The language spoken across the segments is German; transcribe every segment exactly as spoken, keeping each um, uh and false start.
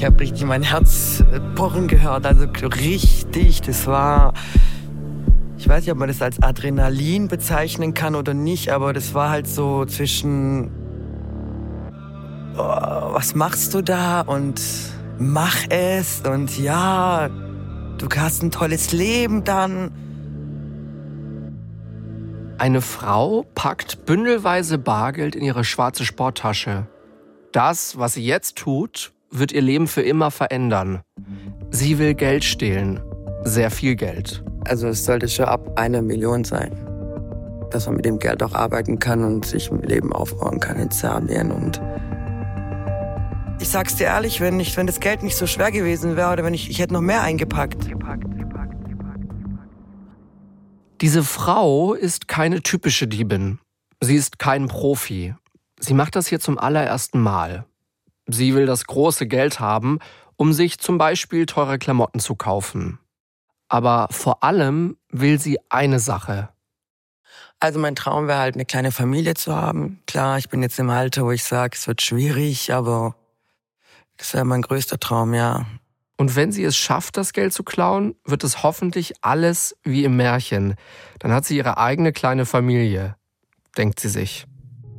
habe richtig mein Herz pochen gehört, also richtig, das war... Ich weiß nicht, ob man das als Adrenalin bezeichnen kann oder nicht, aber das war halt so zwischen, oh, was machst du da und mach es und ja, du hast ein tolles Leben dann. Eine Frau packt bündelweise Bargeld in ihre schwarze Sporttasche. Das, was sie jetzt tut, wird ihr Leben für immer verändern. Sie will Geld stehlen, sehr viel Geld. Also es sollte schon ab einer Million sein, dass man mit dem Geld auch arbeiten kann und sich ein Leben aufbauen kann in Serbien. Und ich sag's dir ehrlich, wenn, nicht, wenn das Geld nicht so schwer gewesen wäre oder wenn ich, ich hätte noch mehr eingepackt. Diese Frau ist keine typische Diebin. Sie ist kein Profi. Sie macht das hier zum allerersten Mal. Sie will das große Geld haben, um sich zum Beispiel teure Klamotten zu kaufen. Aber vor allem will sie eine Sache. Also mein Traum wäre halt, eine kleine Familie zu haben. Klar, ich bin jetzt im Alter, wo ich sage, es wird schwierig, aber das wäre mein größter Traum, ja. Und wenn sie es schafft, das Geld zu klauen, wird es hoffentlich alles wie im Märchen. Dann hat sie ihre eigene kleine Familie, denkt sie sich.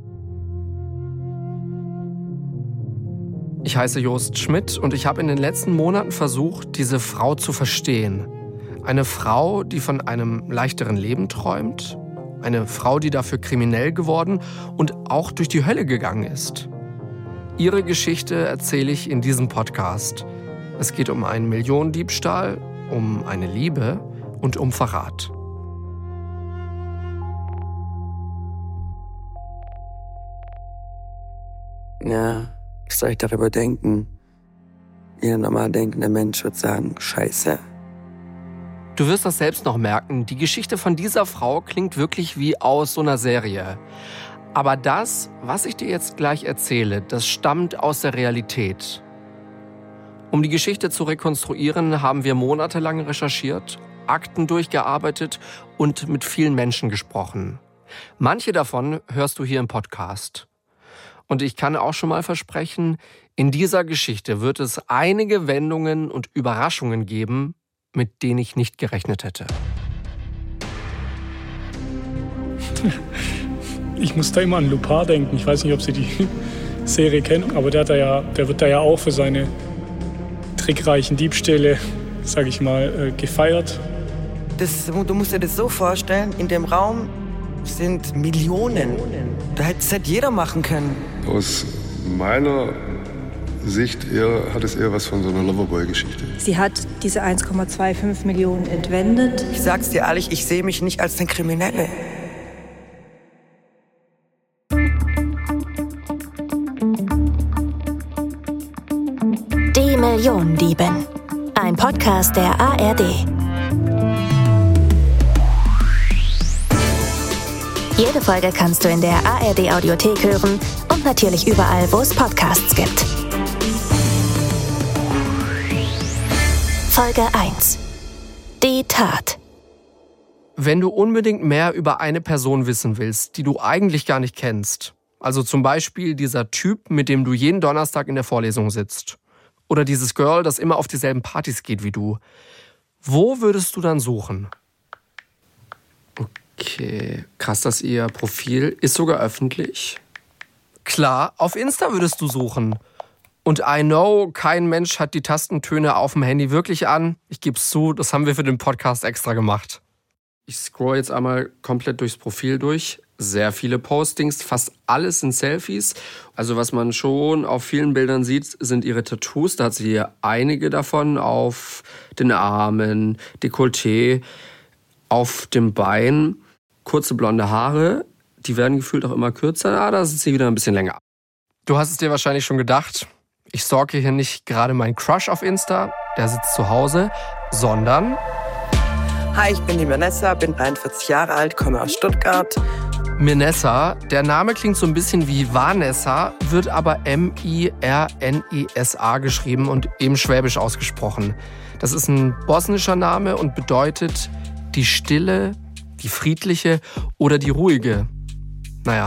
Ich heiße Jost Schmidt und ich habe in den letzten Monaten versucht, diese Frau zu verstehen. Eine Frau, die von einem leichteren Leben träumt. Eine Frau, die dafür kriminell geworden und auch durch die Hölle gegangen ist. Ihre Geschichte erzähle ich in diesem Podcast. Es geht um einen Millionendiebstahl, um eine Liebe und um Verrat. Ja, was soll ich darüber denken? Jeder normal denkende Mensch wird sagen, Scheiße. Du wirst das selbst noch merken, die Geschichte von dieser Frau klingt wirklich wie aus so einer Serie. Aber das, was ich dir jetzt gleich erzähle, das stammt aus der Realität. Um die Geschichte zu rekonstruieren, haben wir monatelang recherchiert, Akten durchgearbeitet und mit vielen Menschen gesprochen. Manche davon hörst du hier im Podcast. Und ich kann auch schon mal versprechen, in dieser Geschichte wird es einige Wendungen und Überraschungen geben, mit denen ich nicht gerechnet hätte. Ich muss da immer an Lupin denken. Ich weiß nicht, ob Sie die Serie kennen, aber der, hat da ja, der wird da ja auch für seine trickreichen Diebstähle, sage ich mal, gefeiert. Das, du musst dir das so vorstellen, in dem Raum sind Millionen. Da hätte jeder machen können. Aus meiner Sicht eher, hat es eher was von so einer Loverboy-Geschichte. Sie hat diese eins Komma fünfundzwanzig Millionen entwendet. Ich sag's dir ehrlich, ich sehe mich nicht als eine Kriminelle. Die Millionendiebin. Ein Podcast der A R D. Jede Folge kannst du in der A R D Audiothek hören und natürlich überall, wo es Podcasts gibt. Folge eins. Die Tat. Wenn du unbedingt mehr über eine Person wissen willst, die du eigentlich gar nicht kennst, also zum Beispiel dieser Typ, mit dem du jeden Donnerstag in der Vorlesung sitzt, oder dieses Girl, das immer auf dieselben Partys geht wie du, wo würdest du dann suchen? Okay, krass, dass ihr Profil ist sogar öffentlich. Klar, auf Insta würdest du suchen. Und I know, kein Mensch hat die Tastentöne auf dem Handy wirklich an. Ich geb's zu, das haben wir für den Podcast extra gemacht. Ich scroll jetzt einmal komplett durchs Profil durch. Sehr viele Postings, fast alles sind Selfies. Also was man schon auf vielen Bildern sieht, sind ihre Tattoos. Da hat sie hier einige davon auf den Armen, Dekolleté, auf dem Bein. Kurze blonde Haare, die werden gefühlt auch immer kürzer. Ah, da ist sie wieder ein bisschen länger. Du hast es dir wahrscheinlich schon gedacht. Ich stalke hier nicht gerade meinen Crush auf Insta, der sitzt zu Hause, sondern... Hi, ich bin die Mirnessa, bin einundvierzig Jahre alt, komme aus Stuttgart. Mirnessa, der Name klingt so ein bisschen wie Vanessa, wird aber M I R N E S A geschrieben und eben schwäbisch ausgesprochen. Das ist ein bosnischer Name und bedeutet die Stille, die Friedliche oder die Ruhige. Naja,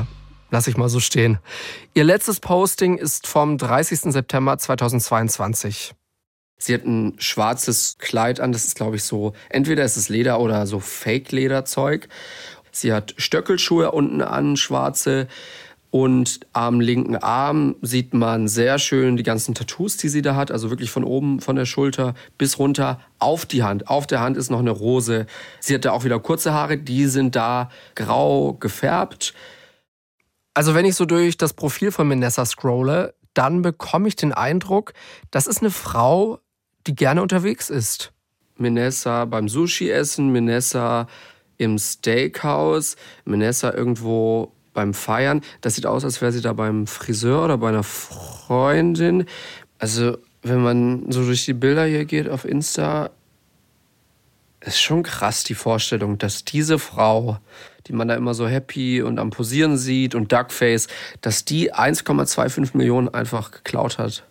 Lass ich mal so stehen. Ihr letztes Posting ist vom dreißigsten September zweitausendzweiundzwanzig. Sie hat ein schwarzes Kleid an, das ist, glaube ich, so, entweder ist es Leder oder so Fake-Lederzeug. Sie hat Stöckelschuhe unten an, schwarze. Und am linken Arm sieht man sehr schön die ganzen Tattoos, die sie da hat. Also wirklich von oben, von der Schulter bis runter auf die Hand. Auf der Hand ist noch eine Rose. Sie hat da auch wieder kurze Haare, die sind da grau gefärbt. Also wenn ich so durch das Profil von Minessa scrolle, dann bekomme ich den Eindruck, das ist eine Frau, die gerne unterwegs ist. Minessa beim Sushi-Essen, Minessa im Steakhouse, Minessa irgendwo beim Feiern. Das sieht aus, als wäre sie da beim Friseur oder bei einer Freundin. Also wenn man so durch die Bilder hier geht auf Insta, ist schon krass die Vorstellung, dass diese Frau, die man da immer so happy und am Posieren sieht und Duckface, dass die eins Komma fünfundzwanzig Millionen einfach geklaut hat.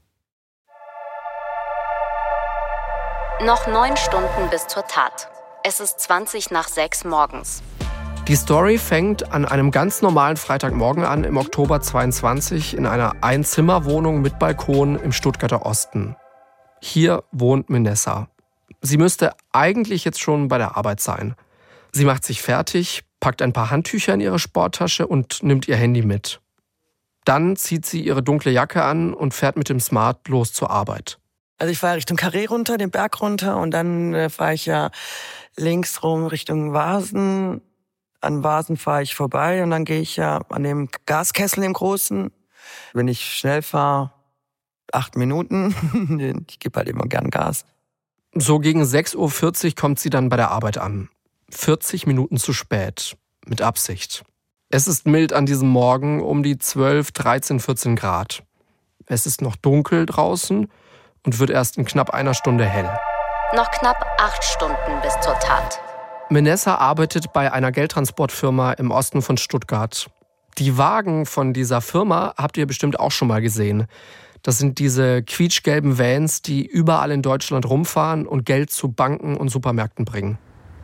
Noch neun Stunden bis zur Tat. Es ist zwanzig nach sechs morgens. Die Story fängt an einem ganz normalen Freitagmorgen an, im Oktober zweiundzwanzig, in einer Einzimmerwohnung mit Balkon im Stuttgarter Osten. Hier wohnt Minessa. Sie müsste eigentlich jetzt schon bei der Arbeit sein. Sie macht sich fertig, packt ein paar Handtücher in ihre Sporttasche und nimmt ihr Handy mit. Dann zieht sie ihre dunkle Jacke an und fährt mit dem Smart los zur Arbeit. Also ich fahre Richtung Carré runter, den Berg runter und dann äh, fahre ich ja links rum Richtung Vasen. An Vasen fahre ich vorbei und dann gehe ich ja an dem Gaskessel, dem Großen. Wenn ich schnell fahre, acht Minuten. Ich gebe halt immer gern Gas. So gegen sechs Uhr vierzig kommt sie dann bei der Arbeit an. vierzig Minuten zu spät. Mit Absicht. Es ist mild an diesem Morgen, um die zwölf, dreizehn, vierzehn Grad. Es ist noch dunkel draußen und wird erst in knapp einer Stunde hell. Noch knapp acht Stunden bis zur Tat. Minessa arbeitet bei einer Geldtransportfirma im Osten von Stuttgart. Die Wagen von dieser Firma habt ihr bestimmt auch schon mal gesehen. Das sind diese quietschgelben Vans, die überall in Deutschland rumfahren und Geld zu Banken und Supermärkten bringen.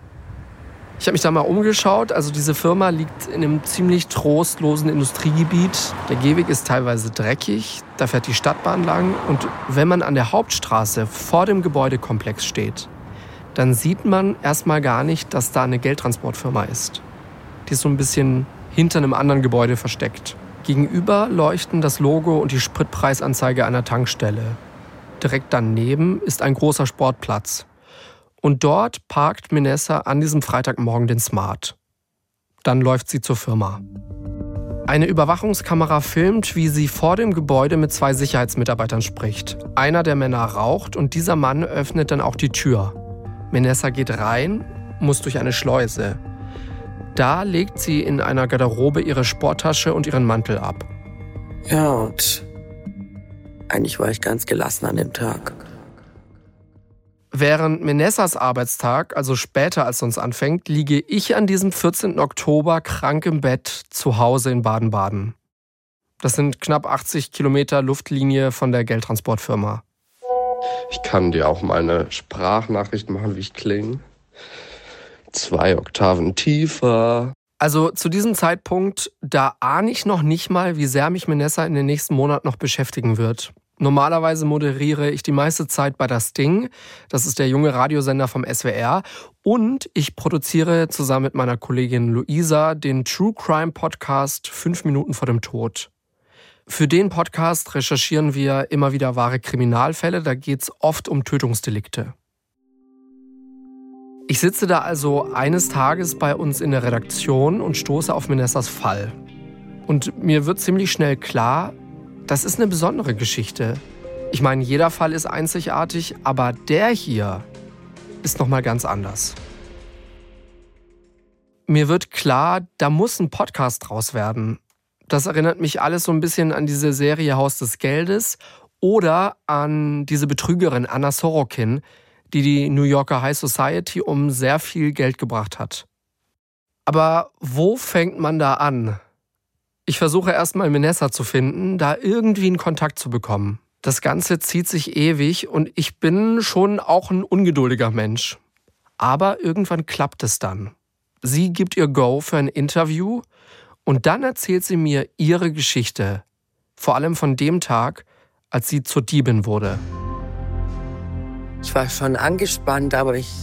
Ich habe mich da mal umgeschaut. Also diese Firma liegt in einem ziemlich trostlosen Industriegebiet. Der Gehweg ist teilweise dreckig, da fährt die Stadtbahn lang. Und wenn man an der Hauptstraße vor dem Gebäudekomplex steht, dann sieht man erstmal gar nicht, dass da eine Geldtransportfirma ist. Die ist so ein bisschen hinter einem anderen Gebäude versteckt. Gegenüber leuchten das Logo und die Spritpreisanzeige einer Tankstelle. Direkt daneben ist ein großer Sportplatz. Und dort parkt Minessa an diesem Freitagmorgen den Smart. Dann läuft sie zur Firma. Eine Überwachungskamera filmt, wie sie vor dem Gebäude mit zwei Sicherheitsmitarbeitern spricht. Einer der Männer raucht und dieser Mann öffnet dann auch die Tür. Minessa geht rein, muss durch eine Schleuse. Da legt sie in einer Garderobe ihre Sporttasche und ihren Mantel ab. Ja, und eigentlich war ich ganz gelassen an dem Tag. Während Minessas Arbeitstag, also später als sonst anfängt, liege ich an diesem vierzehnten Oktober krank im Bett zu Hause in Baden-Baden. Das sind knapp achtzig Kilometer Luftlinie von der Geldtransportfirma. Ich kann dir auch mal eine Sprachnachricht machen, wie ich klinge. Zwei Oktaven tiefer. Also zu diesem Zeitpunkt, da ahne ich noch nicht mal, wie sehr mich Minessa in den nächsten Monaten noch beschäftigen wird. Normalerweise moderiere ich die meiste Zeit bei Das Ding. Das ist der junge Radiosender vom S W R. Und ich produziere zusammen mit meiner Kollegin Luisa den True Crime Podcast Fünf Minuten vor dem Tod. Für den Podcast recherchieren wir immer wieder wahre Kriminalfälle. Da geht es oft um Tötungsdelikte. Ich sitze da also eines Tages bei uns in der Redaktion und stoße auf Minessas Fall. Und mir wird ziemlich schnell klar, das ist eine besondere Geschichte. Ich meine, jeder Fall ist einzigartig, aber der hier ist nochmal ganz anders. Mir wird klar, da muss ein Podcast draus werden. Das erinnert mich alles so ein bisschen an diese Serie Haus des Geldes oder an diese Betrügerin Anna Sorokin, die die New Yorker High Society um sehr viel Geld gebracht hat. Aber wo fängt man da an? Ich versuche erstmal Minessa zu finden, da irgendwie einen Kontakt zu bekommen. Das Ganze zieht sich ewig und ich bin schon auch ein ungeduldiger Mensch. Aber irgendwann klappt es dann. Sie gibt ihr Go für ein Interview Und dann erzählt sie mir ihre Geschichte. Vor allem von dem Tag, als sie zur Diebin wurde. Ich war schon angespannt, aber ich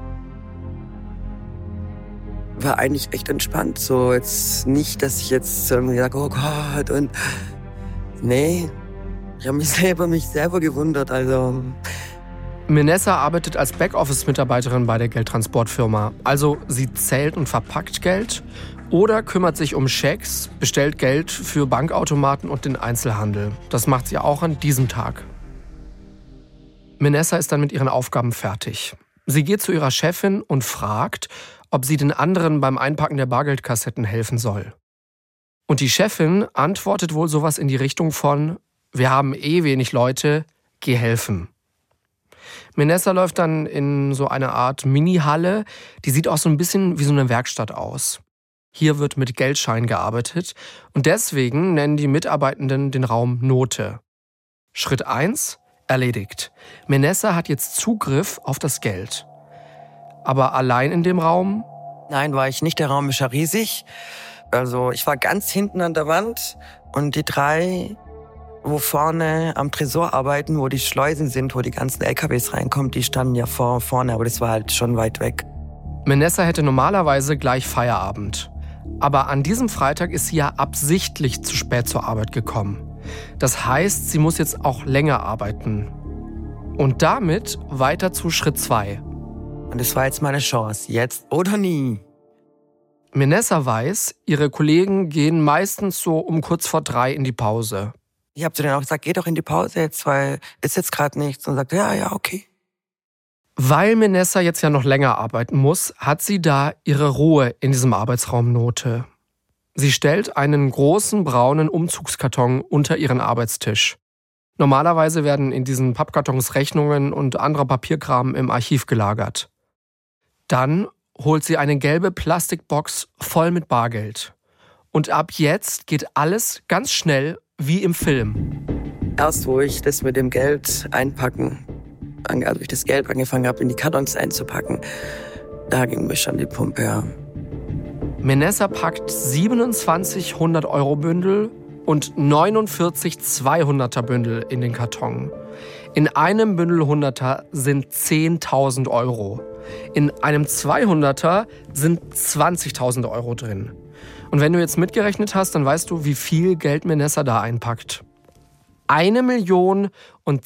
war eigentlich echt entspannt. So jetzt nicht, dass ich jetzt irgendwie sage, oh Gott, und nee, ich habe mich selber, mich selber gewundert. Also Menessa arbeitet als Backoffice-Mitarbeiterin bei der Geldtransportfirma. Also sie zählt und verpackt Geld oder kümmert sich um Schecks, bestellt Geld für Bankautomaten und den Einzelhandel. Das macht sie auch an diesem Tag. Menessa ist dann mit ihren Aufgaben fertig. Sie geht zu ihrer Chefin und fragt, ob sie den anderen beim Einpacken der Bargeldkassetten helfen soll. Und die Chefin antwortet wohl sowas in die Richtung von: Wir haben eh wenig Leute, geh helfen. Menessa läuft dann in so eine Art Mini-Halle, die sieht auch so ein bisschen wie so eine Werkstatt aus. Hier wird mit Geldschein gearbeitet und deswegen nennen die Mitarbeitenden den Raum Note. Schritt eins, erledigt. Menessa hat jetzt Zugriff auf das Geld. Aber allein in dem Raum? Nein, war ich nicht. Der Raum ist ja riesig. Also ich war ganz hinten an der Wand und die drei, wo vorne am Tresor arbeiten, wo die Schleusen sind, wo die ganzen L K Ws reinkommen, die standen ja vor, vorne, aber das war halt schon weit weg. Menessa hätte normalerweise gleich Feierabend. Aber an diesem Freitag ist sie ja absichtlich zu spät zur Arbeit gekommen. Das heißt, sie muss jetzt auch länger arbeiten. Und damit weiter zu Schritt zwei. Und das war jetzt meine Chance, jetzt oder nie. Menessa weiß, ihre Kollegen gehen meistens so um kurz vor drei in die Pause. Ich habe zu denen auch gesagt, geh doch in die Pause jetzt, weil ist jetzt gerade nichts. Und sagt, ja, ja, okay. Weil Menessa jetzt ja noch länger arbeiten muss, hat sie da ihre Ruhe in diesem Arbeitsraum Note. Sie stellt einen großen braunen Umzugskarton unter ihren Arbeitstisch. Normalerweise werden in diesen Pappkartons Rechnungen und anderer Papierkram im Archiv gelagert. Dann holt sie eine gelbe Plastikbox voll mit Bargeld. Und ab jetzt geht alles ganz schnell wie im Film. Erst wo ich das mit dem Geld einpacken, also ich das Geld angefangen habe, in die Kartons einzupacken, da ging mir schon die Pumpe, ja. Menessa packt siebenundzwanzig hundert-Euro-Bündel und neunundvierzig zweihunderter-Bündel in den Karton. In einem Bündel Hunderter sind zehntausend Euro. In einem zweihunderter sind zwanzigtausend Euro drin. Und wenn du jetzt mitgerechnet hast, dann weißt du, wie viel Geld Menessa da einpackt. Eine Million und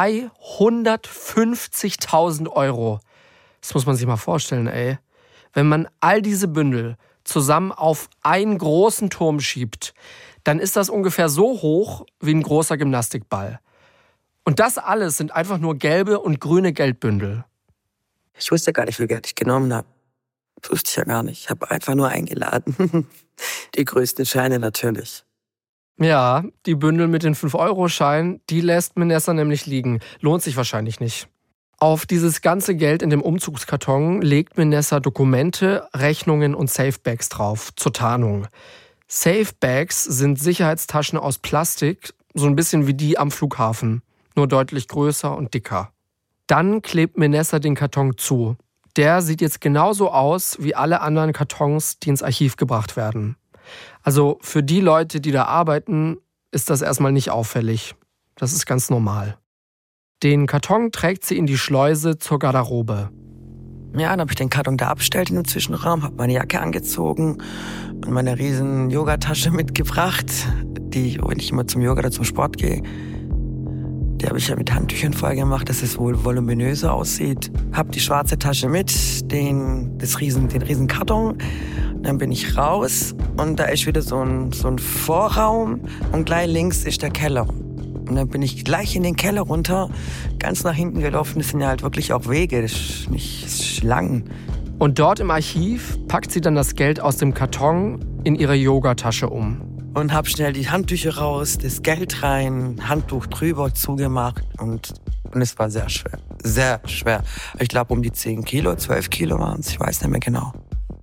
zweihundertfünfzigtausend Euro. Das muss man sich mal vorstellen, ey. Wenn man all diese Bündel zusammen auf einen großen Turm schiebt, dann ist das ungefähr so hoch wie ein großer Gymnastikball. Und das alles sind einfach nur gelbe und grüne Geldbündel. Ich wusste gar nicht, wie viel Geld ich genommen habe. Das wusste ich ja gar nicht. Ich habe einfach nur eingeladen. Die größten Scheine natürlich. Ja, die Bündel mit den fünf-Euro-Scheinen, die lässt Menessa nämlich liegen. Lohnt sich wahrscheinlich nicht. Auf dieses ganze Geld in dem Umzugskarton legt Menessa Dokumente, Rechnungen und Safebags drauf, zur Tarnung. Safebags sind Sicherheitstaschen aus Plastik, so ein bisschen wie die am Flughafen, nur deutlich größer und dicker. Dann klebt Menessa den Karton zu. Der sieht jetzt genauso aus wie alle anderen Kartons, die ins Archiv gebracht werden. Also für die Leute, die da arbeiten, ist das erstmal nicht auffällig. Das ist ganz normal. Den Karton trägt sie in die Schleuse zur Garderobe. Ja, dann habe ich den Karton da abgestellt in dem Zwischenraum, habe meine Jacke angezogen und meine riesen Yogatasche mitgebracht, die, wenn ich immer zum Yoga oder zum Sport gehe, die habe ich ja mit Handtüchern voll gemacht, dass es wohl voluminöser aussieht. Hab die schwarze Tasche mit, den, das riesen, den riesen Karton. Dann bin ich raus und da ist wieder so ein, so ein Vorraum und gleich links ist der Keller. Und dann bin ich gleich in den Keller runter, ganz nach hinten gelaufen. Das sind ja halt wirklich auch Wege, das ist nicht das ist lang. Und dort im Archiv packt sie dann das Geld aus dem Karton in ihre Yogatasche um. Und hab schnell die Handtücher raus, das Geld rein, Handtuch drüber zugemacht und, und es war sehr schwer. Sehr schwer. Ich glaube um die zehn Kilo, zwölf Kilo waren es, ich weiß nicht mehr genau.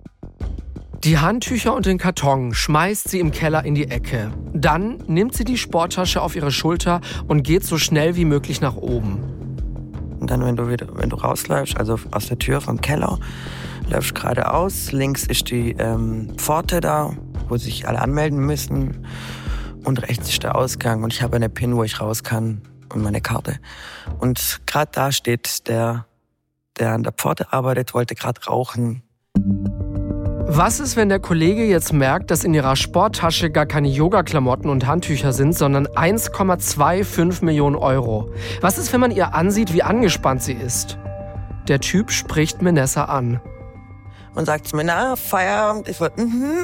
Die Handtücher und den Karton schmeißt sie im Keller in die Ecke. Dann nimmt sie die Sporttasche auf ihre Schulter und geht so schnell wie möglich nach oben. Und dann, wenn du wieder, wenn du rausläufst, also aus der Tür vom Keller, läufst geradeaus, links ist die ähm, Pforte da wo sich alle anmelden müssen. Und rechts ist der Ausgang und ich habe eine PIN, wo ich raus kann und meine Karte. Und gerade da steht der, der an der Pforte arbeitet, wollte gerade rauchen. Was ist, wenn der Kollege jetzt merkt, dass in ihrer Sporttasche gar keine Yoga-Klamotten und Handtücher sind, sondern eins Komma fünfundzwanzig Millionen Euro? Was ist, wenn man ihr ansieht, wie angespannt sie ist? Der Typ spricht Menessa an. Und sagt zu mir, na, Feierabend? Ich wollte, mhm.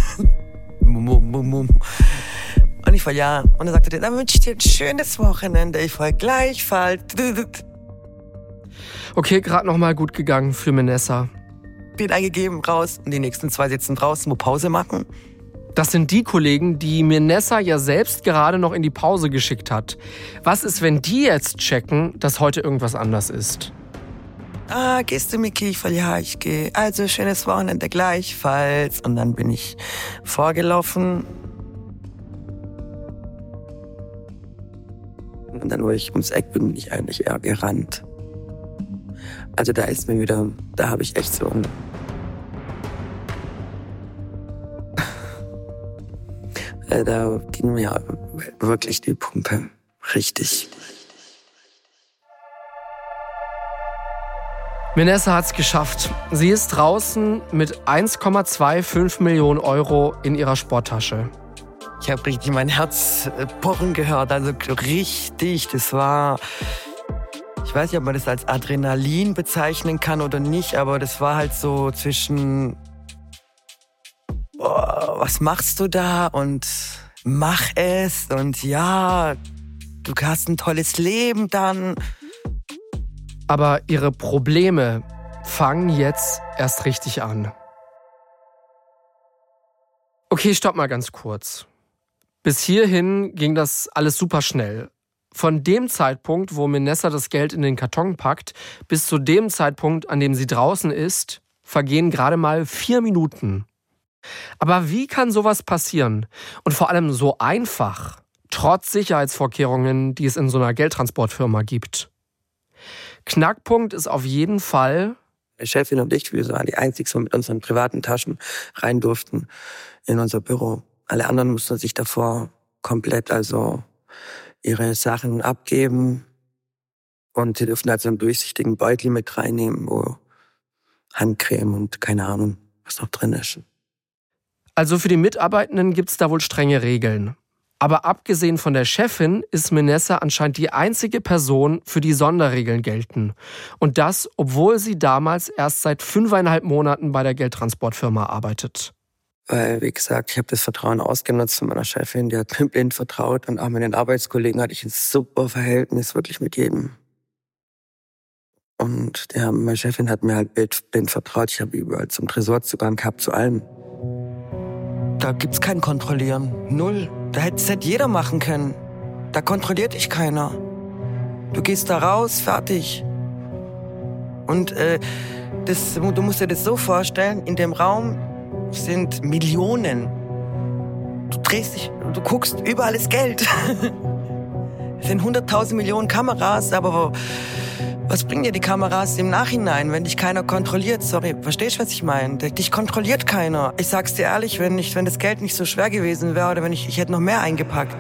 Und ich war ja. Und dann sagte er, dann wünsche ich dir ein schönes Wochenende. Ich war gleichfalls. Okay, gerade noch mal gut gegangen für Menessa. Bin eingegeben, raus. Und die nächsten zwei sitzen draußen, wo Pause machen. Das sind die Kollegen, die Menessa ja selbst gerade noch in die Pause geschickt hat. Was ist, wenn die jetzt checken, dass heute irgendwas anders ist? Ah, gehst du, Miki? Ich voll, ja, ich gehe. Also, schönes Wochenende gleichfalls. Und dann bin ich vorgelaufen. Und dann, wo ich ums Eck bin, bin ich eigentlich eher gerannt. Also da ist mir wieder, da habe ich echt so ein... Da ging mir wirklich die Pumpe richtig. Menessa hat's geschafft. Sie ist draußen mit eins Komma fünfundzwanzig Millionen Euro in ihrer Sporttasche. Ich habe richtig mein Herz pochen gehört, also richtig, das war... Ich weiß nicht, ob man das als Adrenalin bezeichnen kann oder nicht, aber das war halt so zwischen, oh, was machst du da und mach es und ja, du hast ein tolles Leben dann. Aber ihre Probleme fangen jetzt erst richtig an. Okay, stopp mal ganz kurz. Bis hierhin ging das alles super schnell. Von dem Zeitpunkt, wo Menessa das Geld in den Karton packt, bis zu dem Zeitpunkt, an dem sie draußen ist, vergehen gerade mal vier Minuten. Aber wie kann sowas passieren? Und vor allem so einfach, trotz Sicherheitsvorkehrungen, die es in so einer Geldtransportfirma gibt. Knackpunkt ist auf jeden Fall... Die Chefin und ich, wir waren die Einzigen, die mit unseren privaten Taschen rein durften in unser Büro. Alle anderen mussten sich davor komplett also ihre Sachen abgeben und sie dürften also einen durchsichtigen Beutel mit reinnehmen, wo Handcreme und keine Ahnung, was noch drin ist. Also für die Mitarbeitenden gibt es da wohl strenge Regeln. Aber abgesehen von der Chefin ist Menessa anscheinend die einzige Person, für die Sonderregeln gelten. Und das, obwohl sie damals erst seit fünfeinhalb Monaten bei der Geldtransportfirma arbeitet. Weil, wie gesagt, ich habe das Vertrauen ausgenutzt von meiner Chefin, die hat mir blind vertraut und auch mit den Arbeitskollegen hatte ich ein super Verhältnis, wirklich mit jedem. Und ja, meine Chefin hat mir halt blind vertraut, ich habe überall zum Tresorzugang gehabt, zu allem. Da gibt's kein Kontrollieren, null. Da hätte es hätte jeder machen können. Da kontrolliert dich keiner. Du gehst da raus, fertig. Und äh, das, du musst dir das so vorstellen, in dem Raum sind Millionen. Du drehst dich, du guckst, überall ist Geld. Es sind hunderttausend Millionen Kameras, aber was bringen dir die Kameras im Nachhinein, wenn dich keiner kontrolliert? Sorry, verstehst du, was ich meine? Dich kontrolliert keiner. Ich sag's dir ehrlich, wenn, nicht, wenn das Geld nicht so schwer gewesen wäre oder wenn ich, ich hätte noch mehr eingepackt.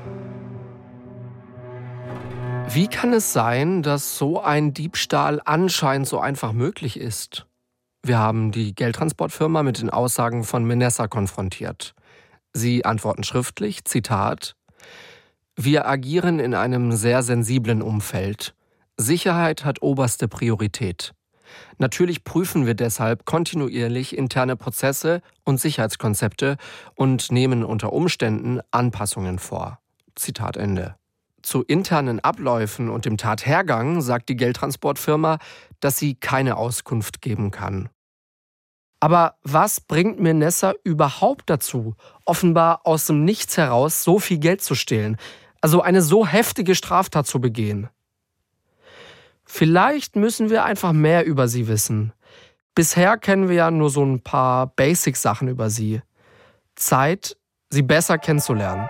Wie kann es sein, dass so ein Diebstahl anscheinend so einfach möglich ist? Wir haben die Geldtransportfirma mit den Aussagen von Menessa konfrontiert. Sie antworten schriftlich, Zitat: Wir agieren in einem sehr sensiblen Umfeld. Sicherheit hat oberste Priorität. Natürlich prüfen wir deshalb kontinuierlich interne Prozesse und Sicherheitskonzepte und nehmen unter Umständen Anpassungen vor. Zitat Ende. Zu internen Abläufen und dem Tathergang sagt die Geldtransportfirma, dass sie keine Auskunft geben kann. Aber was bringt Menessa überhaupt dazu, offenbar aus dem Nichts heraus so viel Geld zu stehlen, also eine so heftige Straftat zu begehen? Vielleicht müssen wir einfach mehr über sie wissen. Bisher kennen wir ja nur so ein paar Basic-Sachen über sie. Zeit, sie besser kennenzulernen.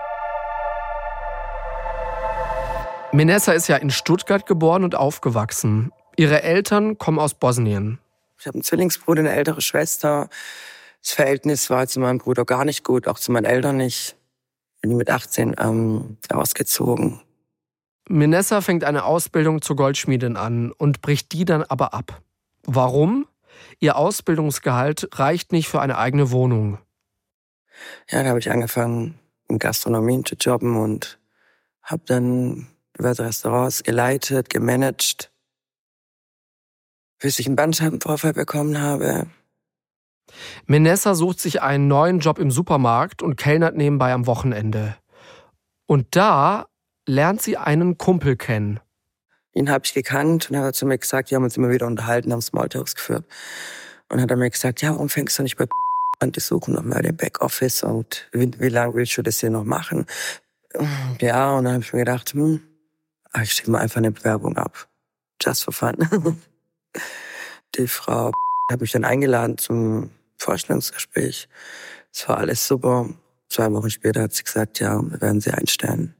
Menessa ist ja in Stuttgart geboren und aufgewachsen. Ihre Eltern kommen aus Bosnien. Ich habe einen Zwillingsbruder, eine ältere Schwester. Das Verhältnis war zu meinem Bruder gar nicht gut, auch zu meinen Eltern nicht. Bin mit achtzehn ähm, ausgezogen. Minessa fängt eine Ausbildung zur Goldschmiedin an und bricht die dann aber ab. Warum? Ihr Ausbildungsgehalt reicht nicht für eine eigene Wohnung. Ja, da habe ich angefangen, in Gastronomien zu jobben und habe dann diverse Restaurants geleitet, gemanagt, bis ich einen Bandscheibenvorfall bekommen habe. Minessa sucht sich einen neuen Job im Supermarkt und kellnert nebenbei am Wochenende. Und da lernt sie einen Kumpel kennen. Ihn habe ich gekannt und er hat zu mir gesagt, wir haben uns immer wieder unterhalten, haben Smalltalks geführt. Und dann hat er mir gesagt, ja, warum fängst du nicht bei an, die suchen nochmal den Backoffice und wie, wie lange willst du das hier noch machen? Ja, und dann habe ich mir gedacht, hm, ich schicke mal einfach eine Bewerbung ab. Just for fun. Die Frau hat mich dann eingeladen zum Vorstellungsgespräch. Es war alles super. Zwei Wochen später hat sie gesagt, ja, wir werden sie einstellen.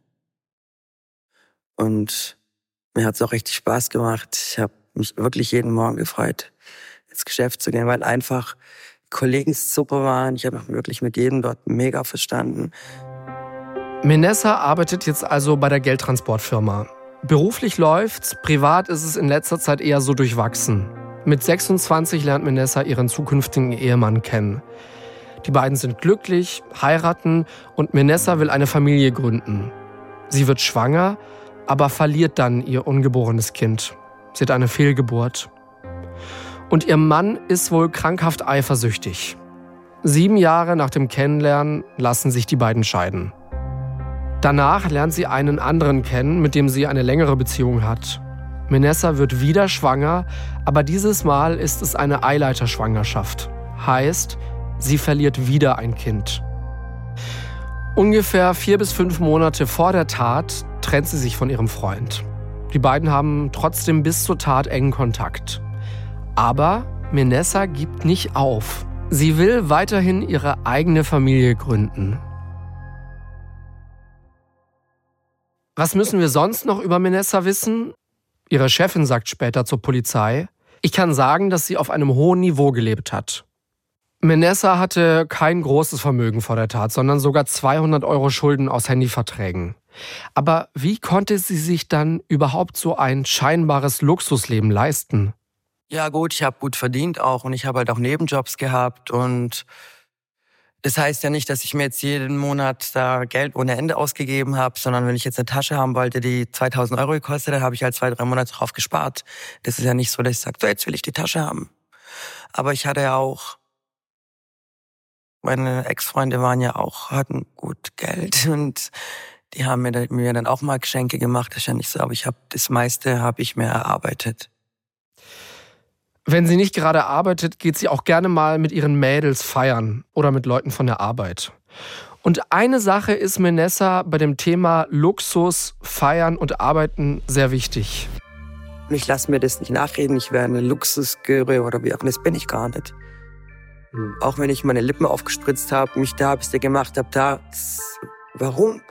Und mir hat es auch richtig Spaß gemacht. Ich habe mich wirklich jeden Morgen gefreut, ins Geschäft zu gehen, weil einfach Kollegen super waren. Ich habe mich wirklich mit jedem dort mega verstanden. Minessa arbeitet jetzt also bei der Geldtransportfirma. Beruflich läuft's, privat ist es in letzter Zeit eher so durchwachsen. Mit sechsundzwanzig lernt Minessa ihren zukünftigen Ehemann kennen. Die beiden sind glücklich, heiraten und Minessa will eine Familie gründen. Sie wird schwanger, aber verliert dann ihr ungeborenes Kind. Sie hat eine Fehlgeburt. Und ihr Mann ist wohl krankhaft eifersüchtig. Sieben Jahre nach dem Kennenlernen lassen sich die beiden scheiden. Danach lernt sie einen anderen kennen, mit dem sie eine längere Beziehung hat. Minessa wird wieder schwanger, aber dieses Mal ist es eine Eileiterschwangerschaft. Heißt, sie verliert wieder ein Kind. Ungefähr vier bis fünf Monate vor der Tat trennt sie sich von ihrem Freund. Die beiden haben trotzdem bis zur Tat engen Kontakt. Aber Minessa gibt nicht auf. Sie will weiterhin ihre eigene Familie gründen. Was müssen wir sonst noch über Minessa wissen? Ihre Chefin sagt später zur Polizei, ich kann sagen, dass sie auf einem hohen Niveau gelebt hat. Minessa hatte kein großes Vermögen vor der Tat, sondern sogar zweihundert Euro Schulden aus Handyverträgen. Aber wie konnte sie sich dann überhaupt so ein scheinbares Luxusleben leisten? Ja gut, ich habe gut verdient auch und ich habe halt auch Nebenjobs gehabt und das heißt ja nicht, dass ich mir jetzt jeden Monat da Geld ohne Ende ausgegeben habe, sondern wenn ich jetzt eine Tasche haben wollte, die zweitausend Euro gekostet hat, habe ich halt zwei, drei Monate drauf gespart. Das ist ja nicht so, dass ich sage, so jetzt will ich die Tasche haben. Aber ich hatte ja auch, meine Ex-Freunde waren ja auch, hatten gut Geld und die haben mir dann, mir dann auch mal Geschenke gemacht. Das ist ja nicht so, aber ich habe das meiste habe ich mir erarbeitet. Wenn sie nicht gerade arbeitet, geht sie auch gerne mal mit ihren Mädels feiern oder mit Leuten von der Arbeit. Und eine Sache ist Minessa bei dem Thema Luxus, Feiern und Arbeiten sehr wichtig. Ich lasse mir das nicht nachreden, ich wäre eine Luxusgöre oder wie auch immer, das bin ich gar nicht. Hm. Auch wenn ich meine Lippen aufgespritzt habe, mich da bis der gemacht habe, da, warum?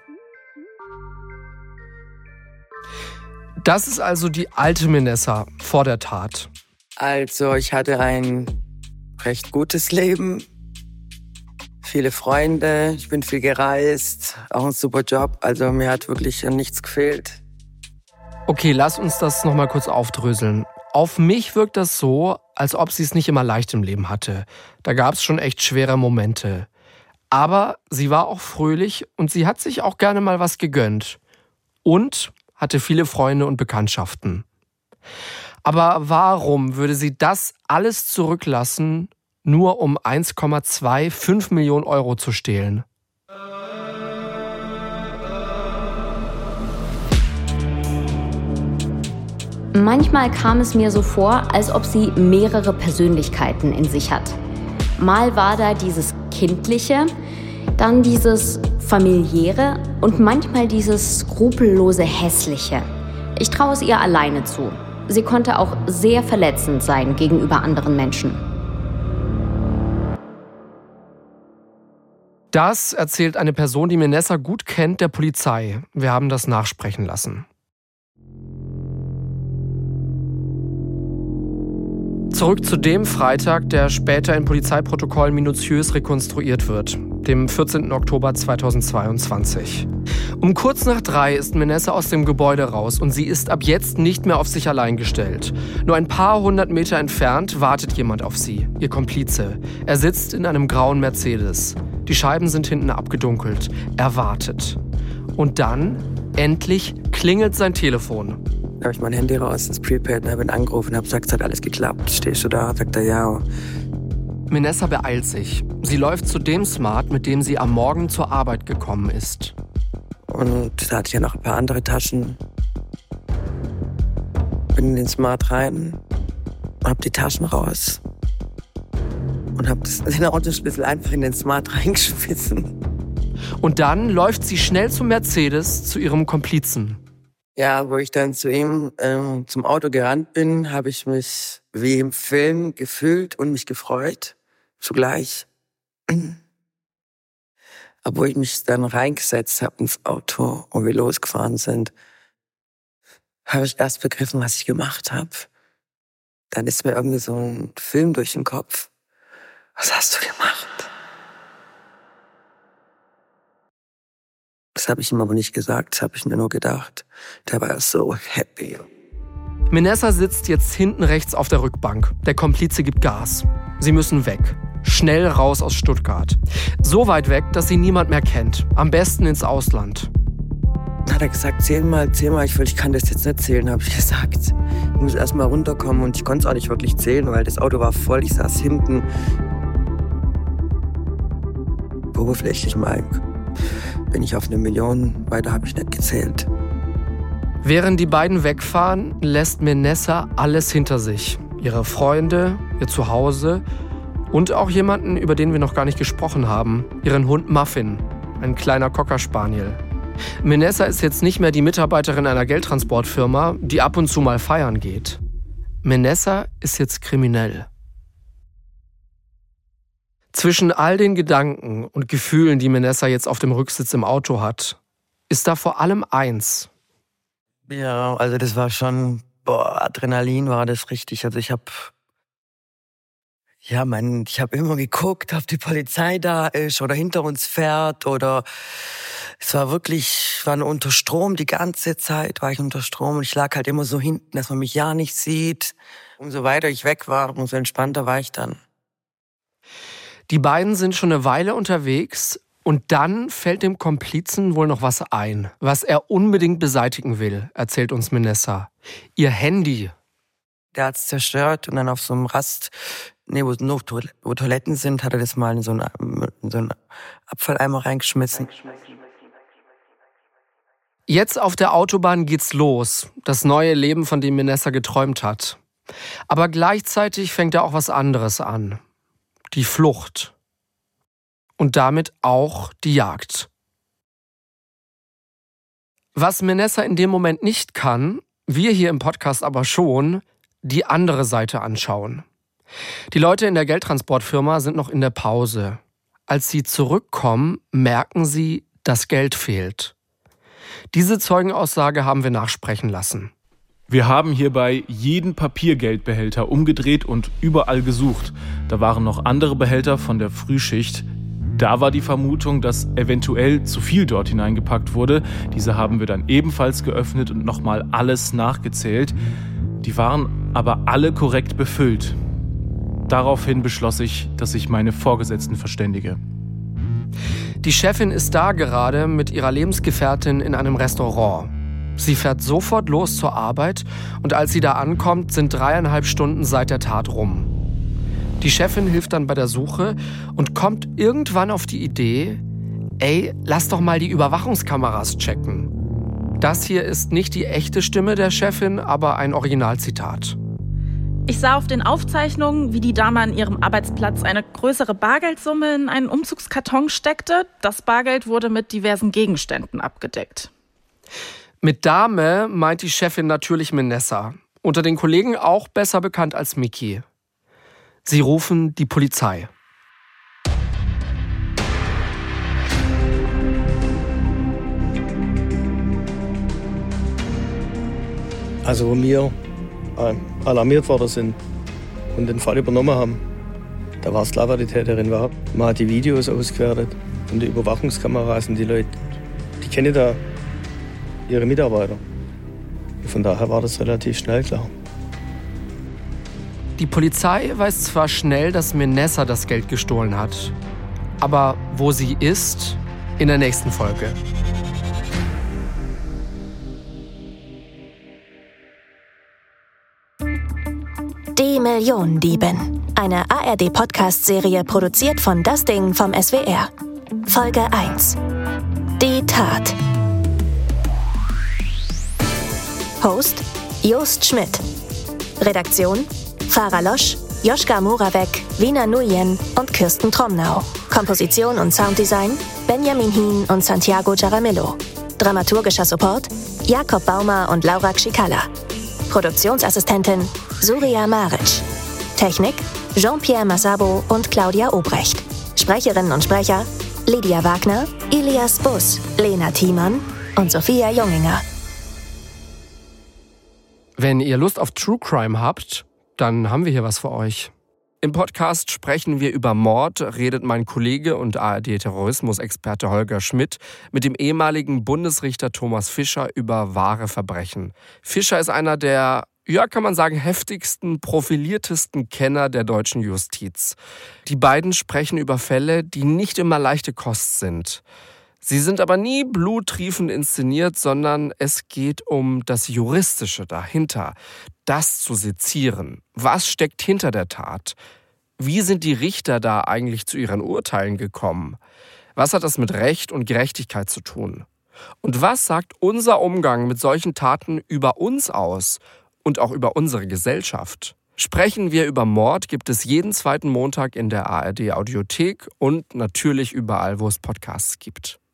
Das ist also die alte Minessa vor der Tat. Also ich hatte ein recht gutes Leben, viele Freunde, ich bin viel gereist, auch ein super Job, also mir hat wirklich an nichts gefehlt. Okay, lass uns das nochmal kurz aufdröseln. Auf mich wirkt das so, als ob sie es nicht immer leicht im Leben hatte. Da gab es schon echt schwere Momente. Aber sie war auch fröhlich und sie hat sich auch gerne mal was gegönnt. Und hatte viele Freunde und Bekanntschaften. Aber warum würde sie das alles zurücklassen, nur um eins Komma fünfundzwanzig Millionen Euro zu stehlen? Manchmal kam es mir so vor, als ob sie mehrere Persönlichkeiten in sich hat. Mal war da dieses Kindliche, dann dieses Familiäre und manchmal dieses skrupellose Hässliche. Ich traue es ihr alleine zu. Sie konnte auch sehr verletzend sein gegenüber anderen Menschen. Das erzählt eine Person, die Minessa gut kennt, der Polizei. Wir haben das nachsprechen lassen. Zurück zu dem Freitag, der später in Polizeiprotokollen minutiös rekonstruiert wird, dem vierzehnten Oktober zweitausendzweiundzwanzig. Um kurz nach drei ist Menessa aus dem Gebäude raus und sie ist ab jetzt nicht mehr auf sich allein gestellt. Nur ein paar hundert Meter entfernt wartet jemand auf sie, ihr Komplize. Er sitzt in einem grauen Mercedes. Die Scheiben sind hinten abgedunkelt. Er wartet. Und dann, endlich, klingelt sein Telefon. Da habe ich mein Handy raus, das Prepaid, und habe ihn angerufen und habe gesagt, es hat alles geklappt. Stehst du da? Sagt er, ja. Menessa beeilt sich. Sie läuft zu dem Smart, mit dem sie am Morgen zur Arbeit gekommen ist. Und da hatte ich ja noch ein paar andere Taschen. Bin in den Smart rein, hab die Taschen raus und hab den Autoschlüssel einfach in den Smart reingeschmissen. Und dann läuft sie schnell zum Mercedes, zu ihrem Komplizen. Ja, wo ich dann zu ihm ähm, zum Auto gerannt bin, habe ich mich wie im Film gefühlt und mich gefreut, zugleich. Aber wo ich mich dann reingesetzt habe ins Auto und wir losgefahren sind, habe ich erst begriffen, was ich gemacht habe. Dann ist mir irgendwie so ein Film durch den Kopf. Was hast du gemacht? Das habe ich ihm aber nicht gesagt, das habe ich mir nur gedacht. Der war so happy. Menessa sitzt jetzt hinten rechts auf der Rückbank. Der Komplize gibt Gas. Sie müssen weg. Schnell raus aus Stuttgart. So weit weg, dass sie niemand mehr kennt. Am besten ins Ausland. Dann hat er gesagt, zähl mal, zähl mal. Ich, will, ich kann das jetzt nicht zählen, habe ich gesagt. Ich muss erst mal runterkommen und ich konnte es auch nicht wirklich zählen, weil das Auto war voll. Ich saß hinten. Oberflächlich mal bin ich auf eine Million, weiter habe ich nicht gezählt. Während die beiden wegfahren, lässt Menessa alles hinter sich. Ihre Freunde, ihr Zuhause und auch jemanden, über den wir noch gar nicht gesprochen haben. Ihren Hund Muffin, ein kleiner Cocker Spaniel. Menessa ist jetzt nicht mehr die Mitarbeiterin einer Geldtransportfirma, die ab und zu mal feiern geht. Menessa ist jetzt kriminell. Zwischen all den Gedanken und Gefühlen, die Menessa jetzt auf dem Rücksitz im Auto hat, ist da vor allem eins. Ja, also das war schon, boah, Adrenalin war das richtig. Also ich habe, ja, mein, ich habe immer geguckt, ob die Polizei da ist oder hinter uns fährt oder es war wirklich, ich war unter Strom die ganze Zeit, war ich unter Strom und ich lag halt immer so hinten, dass man mich ja nicht sieht. Umso weiter ich weg war, umso entspannter war ich dann. Die beiden sind schon eine Weile unterwegs und dann fällt dem Komplizen wohl noch was ein, was er unbedingt beseitigen will, erzählt uns Menessa. Ihr Handy. Der hat's zerstört und dann auf so einem Rast, nee, wo, nur, wo Toiletten sind, hat er das mal in so einen, in so einen Abfalleimer reingeschmissen. Jetzt auf der Autobahn geht's los, das neue Leben, von dem Menessa geträumt hat. Aber gleichzeitig fängt da auch was anderes an. Die Flucht. Und damit auch die Jagd. Was Menessa in dem Moment nicht kann, wir hier im Podcast aber schon, die andere Seite anschauen. Die Leute in der Geldtransportfirma sind noch in der Pause. Als sie zurückkommen, merken sie, dass Geld fehlt. Diese Zeugenaussage haben wir nachsprechen lassen. Wir haben hierbei jeden Papiergeldbehälter umgedreht und überall gesucht. Da waren noch andere Behälter von der Frühschicht. Da war die Vermutung, dass eventuell zu viel dort hineingepackt wurde. Diese haben wir dann ebenfalls geöffnet und nochmal alles nachgezählt. Die waren aber alle korrekt befüllt. Daraufhin beschloss ich, dass ich meine Vorgesetzten verständige. Die Chefin ist da gerade mit ihrer Lebensgefährtin in einem Restaurant. Sie fährt sofort los zur Arbeit und als sie da ankommt, sind dreieinhalb Stunden seit der Tat rum. Die Chefin hilft dann bei der Suche und kommt irgendwann auf die Idee, ey, lass doch mal die Überwachungskameras checken. Das hier ist nicht die echte Stimme der Chefin, aber ein Originalzitat. Ich sah auf den Aufzeichnungen, wie die Dame an ihrem Arbeitsplatz eine größere Bargeldsumme in einen Umzugskarton steckte. Das Bargeld wurde mit diversen Gegenständen abgedeckt. Mit Dame meint die Chefin natürlich Menessa. Unter den Kollegen auch besser bekannt als Miki. Sie rufen die Polizei. Also wo wir äh, alarmiert worden sind, und den Fall übernommen haben. Da war es klar, wer die Täterin war. Man hat die Videos ausgewertet und die Überwachungskameras und die Leute, die kennen da ihre Mitarbeiter. Von daher war das relativ schnell klar. Die Polizei weiß zwar schnell, dass Menessa das Geld gestohlen hat, aber wo sie ist, in der nächsten Folge. Die Millionendiebin. Eine A R D-Podcast-Serie produziert von Das Ding vom S W R. Folge eins. Die Tat. Host Jost Schmidt. Redaktion Farah Losch, Joschka Moravec, Wiener Nuyen und Kirsten Tromnau. Komposition und Sounddesign Benjamin Hien und Santiago Jaramillo. Dramaturgischer Support Jakob Baumer und Laura Kschikala. Produktionsassistentin Surya Maric. Technik Jean-Pierre Massabo und Claudia Obrecht. Sprecherinnen und Sprecher Lydia Wagner, Ilias Bus, Lena Thiemann und Sophia Junginger. Wenn ihr Lust auf True Crime habt, dann haben wir hier was für euch. Im Podcast sprechen wir über Mord, redet mein Kollege und A R D-Terrorismusexperte Holger Schmidt mit dem ehemaligen Bundesrichter Thomas Fischer über wahre Verbrechen. Fischer ist einer der, ja, kann man sagen, heftigsten, profiliertesten Kenner der deutschen Justiz. Die beiden sprechen über Fälle, die nicht immer leichte Kost sind. Sie sind aber nie bluttriefend inszeniert, sondern es geht um das Juristische dahinter, das zu sezieren. Was steckt hinter der Tat? Wie sind die Richter da eigentlich zu ihren Urteilen gekommen? Was hat das mit Recht und Gerechtigkeit zu tun? Und was sagt unser Umgang mit solchen Taten über uns aus und auch über unsere Gesellschaft? Sprechen wir über Mord gibt es jeden zweiten Montag in der A R D-Audiothek und natürlich überall, wo es Podcasts gibt.